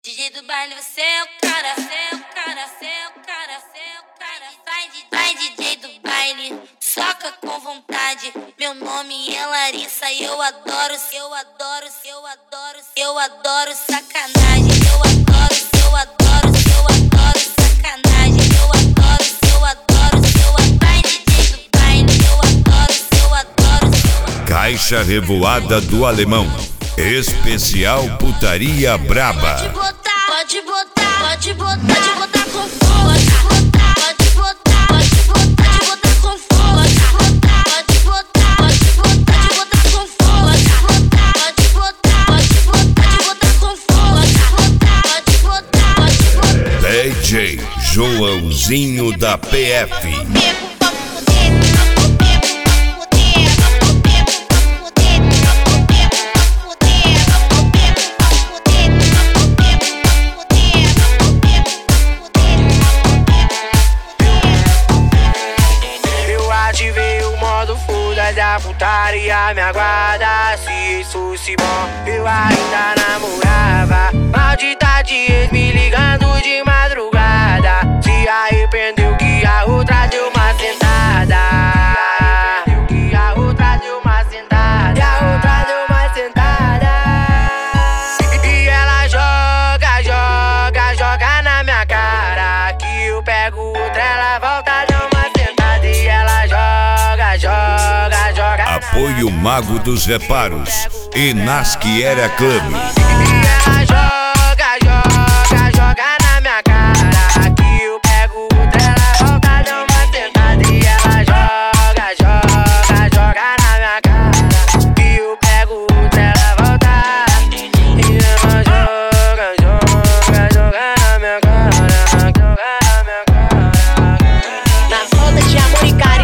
DJ do baile, você é o cara, você é o cara, você é o cara, você é o cara. Vai DJ do baile, soca com vontade. Meu nome é Larissa e eu adoro sacanagem. Eu adoro sacanagem. Eu adoro. Vai DJ do baile, eu adoro. Caixa Revoada do Alemão. Especial Putaria Braba. Pode botar com força. Pode botar com força. Pode botar com força. Pode botar com força. DJ Joãozinho da PF. Da putaria me aguarda. Se isso fosse bom, eu ainda namorava. Maldita de ex me ligando de madrugada. Se arrependeu que a outra deu uma sentada. E a outra deu uma sentada. E ela joga na minha cara. Que eu pego outra, ela volta, deu uma sentada. E ela joga. Apoio Mago dos Reparos e Nasquiera Club. Ela joga na minha cara. Que eu pego outra, ela volta, dá uma sentada. E ela joga na minha cara. Que eu pego outra, ela volta. E ela joga na minha cara. Na falta de amor e carinho,